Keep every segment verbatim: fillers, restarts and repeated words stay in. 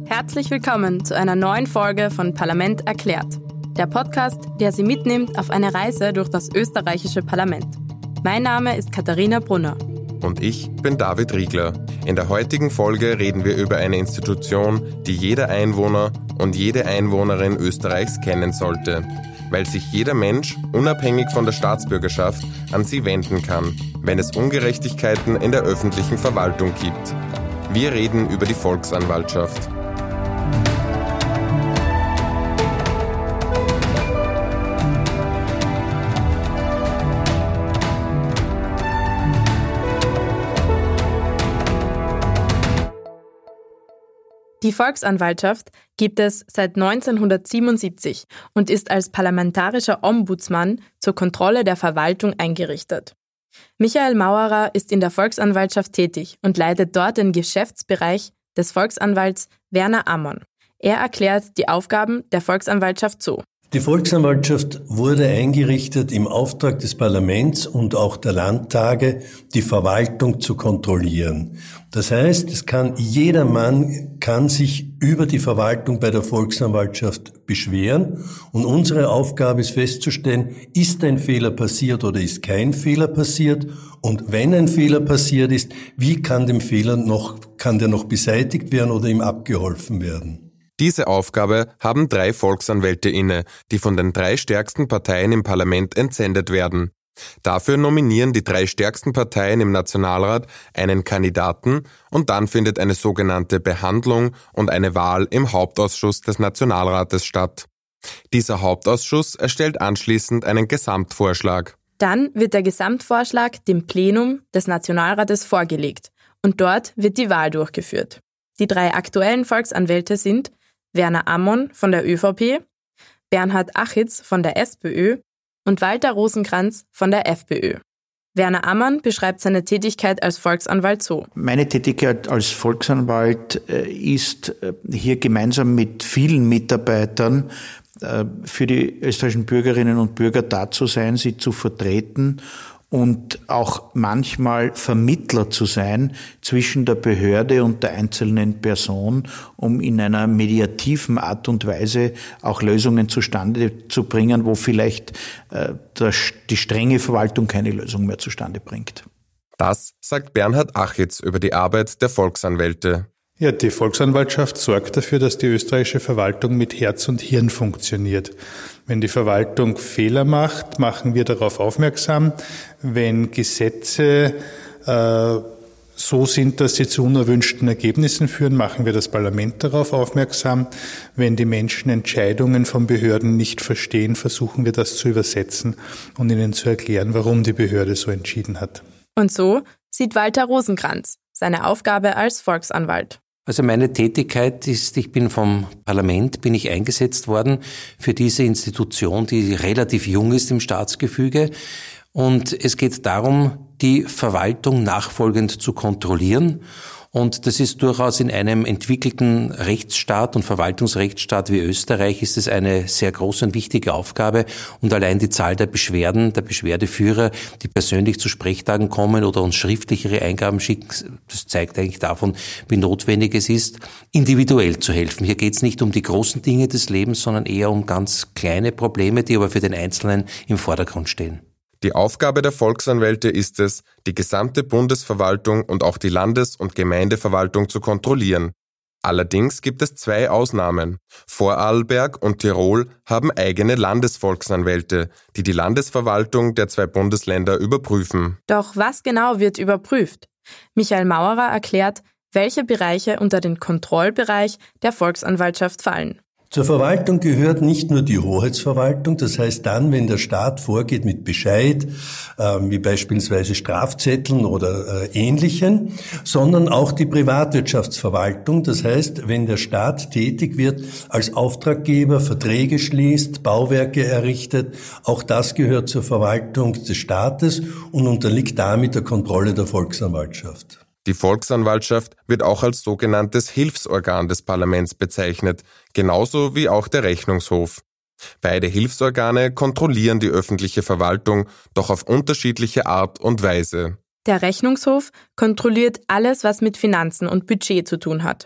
Herzlich willkommen zu einer neuen Folge von Parlament erklärt. Der Podcast, der Sie mitnimmt auf eine Reise durch das österreichische Parlament. Mein Name ist Katharina Brunner. Und ich bin David Riegler. In der heutigen Folge reden wir über eine Institution, die jeder Einwohner und jede Einwohnerin Österreichs kennen sollte, weil sich jeder Mensch, unabhängig von der Staatsbürgerschaft, an sie wenden kann, wenn es Ungerechtigkeiten in der öffentlichen Verwaltung gibt. Wir reden über die Volksanwaltschaft. Die Volksanwaltschaft gibt es seit neunzehnhundertsiebenundsiebzig und ist als parlamentarischer Ombudsmann zur Kontrolle der Verwaltung eingerichtet. Michael Mauerer ist in der Volksanwaltschaft tätig und leitet dort den Geschäftsbereich des Volksanwalts Werner Ammon. Er erklärt die Aufgaben der Volksanwaltschaft so. Die Volksanwaltschaft wurde eingerichtet im Auftrag des Parlaments und auch der Landtage, die Verwaltung zu kontrollieren. Das heißt, es kann jedermann kann sich über die Verwaltung bei der Volksanwaltschaft beschweren und unsere Aufgabe ist festzustellen, ist ein Fehler passiert oder ist kein Fehler passiert und wenn ein Fehler passiert ist, wie kann dem Fehler noch, kann der noch beseitigt werden oder ihm abgeholfen werden? Diese Aufgabe haben drei Volksanwälte inne, die von den drei stärksten Parteien im Parlament entsendet werden. Dafür nominieren die drei stärksten Parteien im Nationalrat einen Kandidaten und dann findet eine sogenannte Behandlung und eine Wahl im Hauptausschuss des Nationalrates statt. Dieser Hauptausschuss erstellt anschließend einen Gesamtvorschlag. Dann wird der Gesamtvorschlag dem Plenum des Nationalrates vorgelegt und dort wird die Wahl durchgeführt. Die drei aktuellen Volksanwälte sind Werner Ammon von der ÖVP, Bernhard Achitz von der SPÖ und Walter Rosenkranz von der FPÖ. Werner Ammon beschreibt seine Tätigkeit als Volksanwalt so. Meine Tätigkeit als Volksanwalt ist, hier gemeinsam mit vielen Mitarbeitern für die österreichischen Bürgerinnen und Bürger da zu sein, sie zu vertreten und auch manchmal Vermittler zu sein zwischen der Behörde und der einzelnen Person, um in einer mediativen Art und Weise auch Lösungen zustande zu bringen, wo vielleicht äh, der, die strenge Verwaltung keine Lösung mehr zustande bringt. Das sagt Bernhard Achitz über die Arbeit der Volksanwälte. Ja, die Volksanwaltschaft sorgt dafür, dass die österreichische Verwaltung mit Herz und Hirn funktioniert. Wenn die Verwaltung Fehler macht, machen wir darauf aufmerksam. Wenn Gesetze äh, so sind, dass sie zu unerwünschten Ergebnissen führen, machen wir das Parlament darauf aufmerksam. Wenn die Menschen Entscheidungen von Behörden nicht verstehen, versuchen wir das zu übersetzen und ihnen zu erklären, warum die Behörde so entschieden hat. Und so sieht Walter Rosenkranz seine Aufgabe als Volksanwalt. Also meine Tätigkeit ist, ich bin vom Parlament, bin ich eingesetzt worden für diese Institution, die relativ jung ist im Staatsgefüge. Und es geht darum, die Verwaltung nachfolgend zu kontrollieren. Und das ist durchaus in einem entwickelten Rechtsstaat und Verwaltungsrechtsstaat wie Österreich ist es eine sehr große und wichtige Aufgabe. Und allein die Zahl der Beschwerden, der Beschwerdeführer, die persönlich zu Sprechtagen kommen oder uns schriftlich ihre Eingaben schicken, das zeigt eigentlich davon, wie notwendig es ist, individuell zu helfen. Hier geht es nicht um die großen Dinge des Lebens, sondern eher um ganz kleine Probleme, die aber für den Einzelnen im Vordergrund stehen. Die Aufgabe der Volksanwälte ist es, die gesamte Bundesverwaltung und auch die Landes- und Gemeindeverwaltung zu kontrollieren. Allerdings gibt es zwei Ausnahmen. Vorarlberg und Tirol haben eigene Landesvolksanwälte, die die Landesverwaltung der zwei Bundesländer überprüfen. Doch was genau wird überprüft? Michael Mauerer erklärt, welche Bereiche unter den Kontrollbereich der Volksanwaltschaft fallen. Zur Verwaltung gehört nicht nur die Hoheitsverwaltung, das heißt dann, wenn der Staat vorgeht mit Bescheid, äh, wie beispielsweise Strafzetteln oder äh, Ähnlichem, sondern auch die Privatwirtschaftsverwaltung, das heißt, wenn der Staat tätig wird, als Auftraggeber Verträge schließt, Bauwerke errichtet, auch das gehört zur Verwaltung des Staates und unterliegt damit der Kontrolle der Volksanwaltschaft. Die Volksanwaltschaft wird auch als sogenanntes Hilfsorgan des Parlaments bezeichnet, genauso wie auch der Rechnungshof. Beide Hilfsorgane kontrollieren die öffentliche Verwaltung, doch auf unterschiedliche Art und Weise. Der Rechnungshof kontrolliert alles, was mit Finanzen und Budget zu tun hat.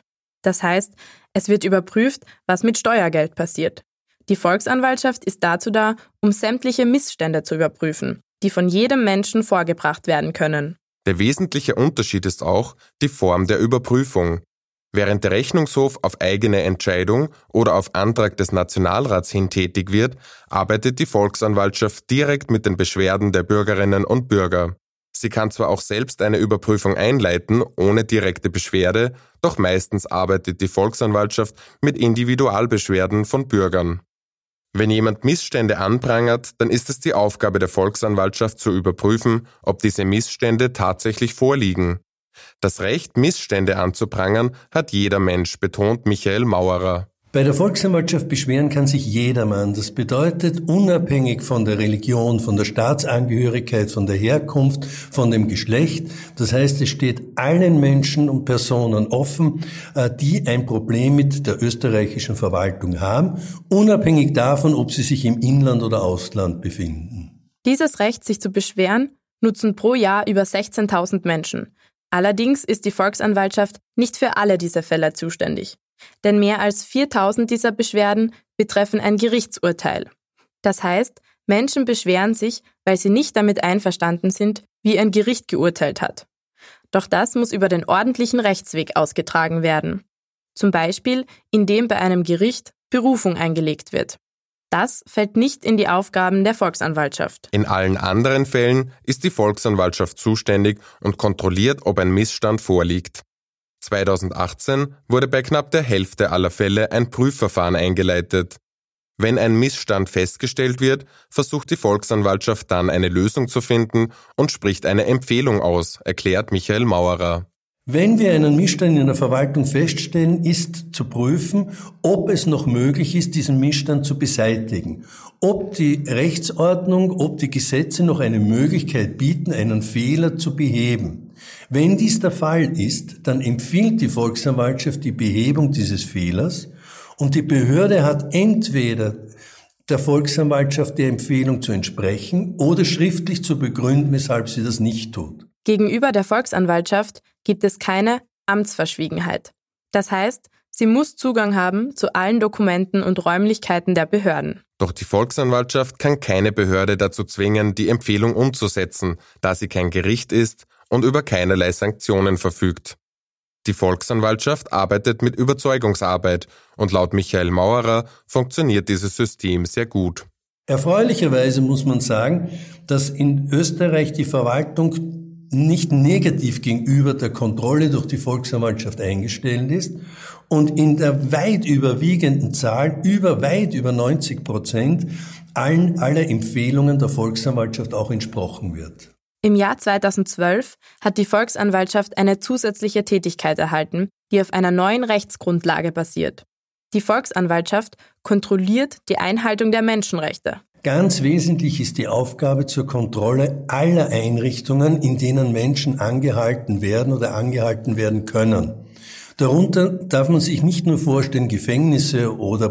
Das heißt, es wird überprüft, was mit Steuergeld passiert. Die Volksanwaltschaft ist dazu da, um sämtliche Missstände zu überprüfen, die von jedem Menschen vorgebracht werden können. Der wesentliche Unterschied ist auch die Form der Überprüfung. Während der Rechnungshof auf eigene Entscheidung oder auf Antrag des Nationalrats hin tätig wird, arbeitet die Volksanwaltschaft direkt mit den Beschwerden der Bürgerinnen und Bürger. Sie kann zwar auch selbst eine Überprüfung einleiten, ohne direkte Beschwerde, doch meistens arbeitet die Volksanwaltschaft mit Individualbeschwerden von Bürgern. Wenn jemand Missstände anprangert, dann ist es die Aufgabe der Volksanwaltschaft zu überprüfen, ob diese Missstände tatsächlich vorliegen. Das Recht, Missstände anzuprangern, hat jeder Mensch, betont Michael Mauerer. Bei der Volksanwaltschaft beschweren kann sich jedermann. Das bedeutet, unabhängig von der Religion, von der Staatsangehörigkeit, von der Herkunft, von dem Geschlecht. Das heißt, es steht allen Menschen und Personen offen, die ein Problem mit der österreichischen Verwaltung haben, unabhängig davon, ob sie sich im Inland oder Ausland befinden. Dieses Recht, sich zu beschweren, nutzen pro Jahr über sechzehntausend Menschen. Allerdings ist die Volksanwaltschaft nicht für alle diese Fälle zuständig. Denn mehr als viertausend dieser Beschwerden betreffen ein Gerichtsurteil. Das heißt, Menschen beschweren sich, weil sie nicht damit einverstanden sind, wie ein Gericht geurteilt hat. Doch das muss über den ordentlichen Rechtsweg ausgetragen werden. Zum Beispiel, indem bei einem Gericht Berufung eingelegt wird. Das fällt nicht in die Aufgaben der Volksanwaltschaft. In allen anderen Fällen ist die Volksanwaltschaft zuständig und kontrolliert, ob ein Missstand vorliegt. zweitausendachtzehn wurde bei knapp der Hälfte aller Fälle ein Prüfverfahren eingeleitet. Wenn ein Missstand festgestellt wird, versucht die Volksanwaltschaft dann eine Lösung zu finden und spricht eine Empfehlung aus, erklärt Michael Mauerer. Wenn wir einen Missstand in der Verwaltung feststellen, ist zu prüfen, ob es noch möglich ist, diesen Missstand zu beseitigen. Ob die Rechtsordnung, ob die Gesetze noch eine Möglichkeit bieten, einen Fehler zu beheben. Wenn dies der Fall ist, dann empfiehlt die Volksanwaltschaft die Behebung dieses Fehlers und die Behörde hat entweder der Volksanwaltschaft der Empfehlung zu entsprechen oder schriftlich zu begründen, weshalb sie das nicht tut. Gegenüber der Volksanwaltschaft gibt es keine Amtsverschwiegenheit. Das heißt, sie muss Zugang haben zu allen Dokumenten und Räumlichkeiten der Behörden. Doch die Volksanwaltschaft kann keine Behörde dazu zwingen, die Empfehlung umzusetzen, da sie kein Gericht ist und über keinerlei Sanktionen verfügt. Die Volksanwaltschaft arbeitet mit Überzeugungsarbeit und laut Michael Mauerer funktioniert dieses System sehr gut. Erfreulicherweise muss man sagen, dass in Österreich die Verwaltung nicht negativ gegenüber der Kontrolle durch die Volksanwaltschaft eingestellt ist und in der weit überwiegenden Zahl, über weit über neunzig Prozent, allen aller Empfehlungen der Volksanwaltschaft auch entsprochen wird. Im Jahr zweitausendzwölf hat die Volksanwaltschaft eine zusätzliche Tätigkeit erhalten, die auf einer neuen Rechtsgrundlage basiert. Die Volksanwaltschaft kontrolliert die Einhaltung der Menschenrechte. Ganz wesentlich ist die Aufgabe zur Kontrolle aller Einrichtungen, in denen Menschen angehalten werden oder angehalten werden können. Darunter darf man sich nicht nur vorstellen Gefängnisse oder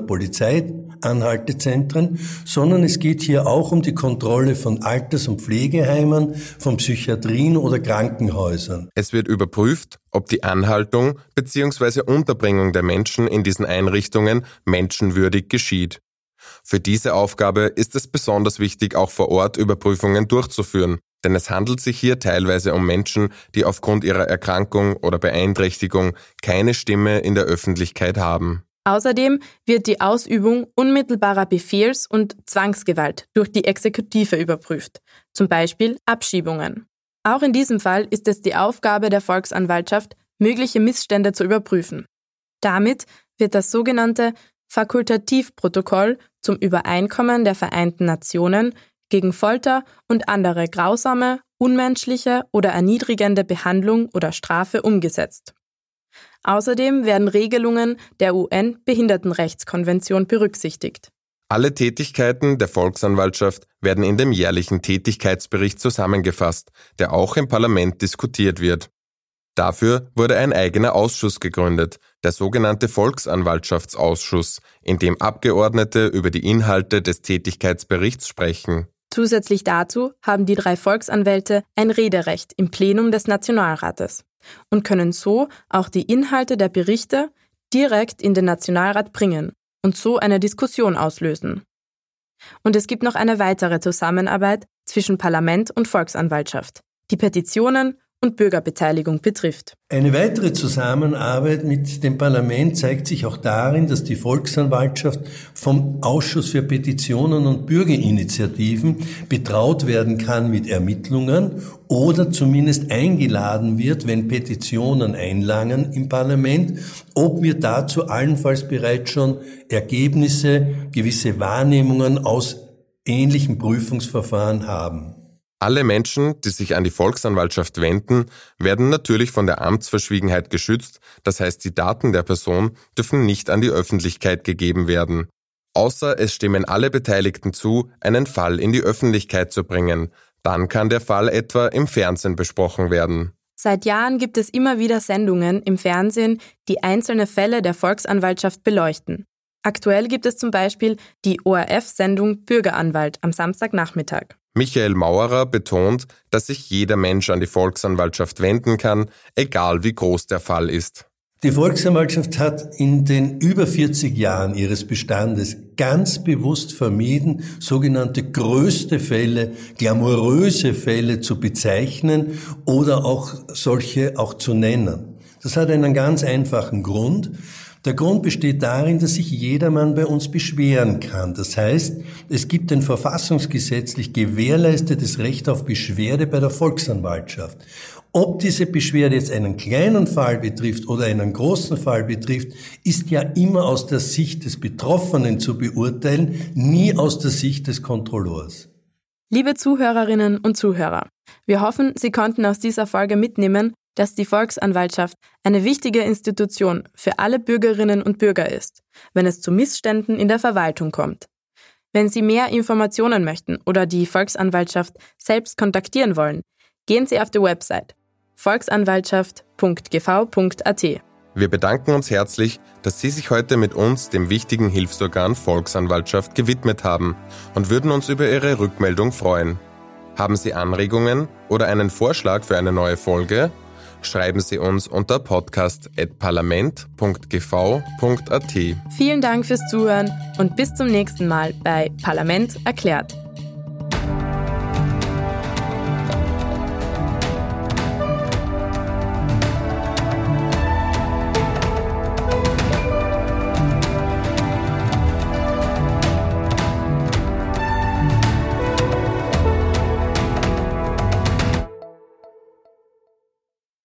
Polizeianhaltezentren, sondern es geht hier auch um die Kontrolle von Alters- und Pflegeheimen, von Psychiatrien oder Krankenhäusern. Es wird überprüft, ob die Anhaltung bzw. Unterbringung der Menschen in diesen Einrichtungen menschenwürdig geschieht. Für diese Aufgabe ist es besonders wichtig, auch vor Ort Überprüfungen durchzuführen, denn es handelt sich hier teilweise um Menschen, die aufgrund ihrer Erkrankung oder Beeinträchtigung keine Stimme in der Öffentlichkeit haben. Außerdem wird die Ausübung unmittelbarer Befehls- und Zwangsgewalt durch die Exekutive überprüft, zum Beispiel Abschiebungen. Auch in diesem Fall ist es die Aufgabe der Volksanwaltschaft, mögliche Missstände zu überprüfen. Damit wird das sogenannte Fakultativprotokoll zum Übereinkommen der Vereinten Nationen gegen Folter und andere grausame, unmenschliche oder erniedrigende Behandlung oder Strafe umgesetzt. Außerdem werden Regelungen der U N-Behindertenrechtskonvention berücksichtigt. Alle Tätigkeiten der Volksanwaltschaft werden in dem jährlichen Tätigkeitsbericht zusammengefasst, der auch im Parlament diskutiert wird. Dafür wurde ein eigener Ausschuss gegründet, der sogenannte Volksanwaltschaftsausschuss, in dem Abgeordnete über die Inhalte des Tätigkeitsberichts sprechen. Zusätzlich dazu haben die drei Volksanwälte ein Rederecht im Plenum des Nationalrates und können so auch die Inhalte der Berichte, direkt in den Nationalrat bringen und so eine Diskussion auslösen. Und es gibt noch eine weitere Zusammenarbeit zwischen Parlament und Volksanwaltschaft, die Petitionen und Bürgerbeteiligung betrifft. Eine weitere Zusammenarbeit mit dem Parlament zeigt sich auch darin, dass die Volksanwaltschaft vom Ausschuss für Petitionen und Bürgerinitiativen betraut werden kann mit Ermittlungen oder zumindest eingeladen wird, wenn Petitionen einlangen im Parlament, ob wir dazu allenfalls bereits schon Ergebnisse, gewisse Wahrnehmungen aus ähnlichen Prüfungsverfahren haben. Alle Menschen, die sich an die Volksanwaltschaft wenden, werden natürlich von der Amtsverschwiegenheit geschützt, das heißt, die Daten der Person dürfen nicht an die Öffentlichkeit gegeben werden. Außer es stimmen alle Beteiligten zu, einen Fall in die Öffentlichkeit zu bringen. Dann kann der Fall etwa im Fernsehen besprochen werden. Seit Jahren gibt es immer wieder Sendungen im Fernsehen, die einzelne Fälle der Volksanwaltschaft beleuchten. Aktuell gibt es zum Beispiel die O R F-Sendung Bürgeranwalt am Samstagnachmittag. Michael Maurer betont, dass sich jeder Mensch an die Volksanwaltschaft wenden kann, egal wie groß der Fall ist. Die Volksanwaltschaft hat in den über vierzig Jahren ihres Bestandes ganz bewusst vermieden, sogenannte größte Fälle, glamouröse Fälle zu bezeichnen oder auch solche auch zu nennen. Das hat einen ganz einfachen Grund. Der Grund besteht darin, dass sich jedermann bei uns beschweren kann. Das heißt, es gibt ein verfassungsgesetzlich gewährleistetes Recht auf Beschwerde bei der Volksanwaltschaft. Ob diese Beschwerde jetzt einen kleinen Fall betrifft oder einen großen Fall betrifft, ist ja immer aus der Sicht des Betroffenen zu beurteilen, nie aus der Sicht des Kontrolleurs. Liebe Zuhörerinnen und Zuhörer, wir hoffen, Sie konnten aus dieser Folge mitnehmen, dass die Volksanwaltschaft eine wichtige Institution für alle Bürgerinnen und Bürger ist, wenn es zu Missständen in der Verwaltung kommt. Wenn Sie mehr Informationen möchten oder die Volksanwaltschaft selbst kontaktieren wollen, gehen Sie auf die Website volksanwaltschaft punkt g v punkt a t. Wir bedanken uns herzlich, dass Sie sich heute mit uns, dem wichtigen Hilfsorgan Volksanwaltschaft, gewidmet haben und würden uns über Ihre Rückmeldung freuen. Haben Sie Anregungen oder einen Vorschlag für eine neue Folge? Schreiben Sie uns unter podcast at parlament punkt g v punkt a t. Vielen Dank fürs Zuhören und bis zum nächsten Mal bei Parlament erklärt.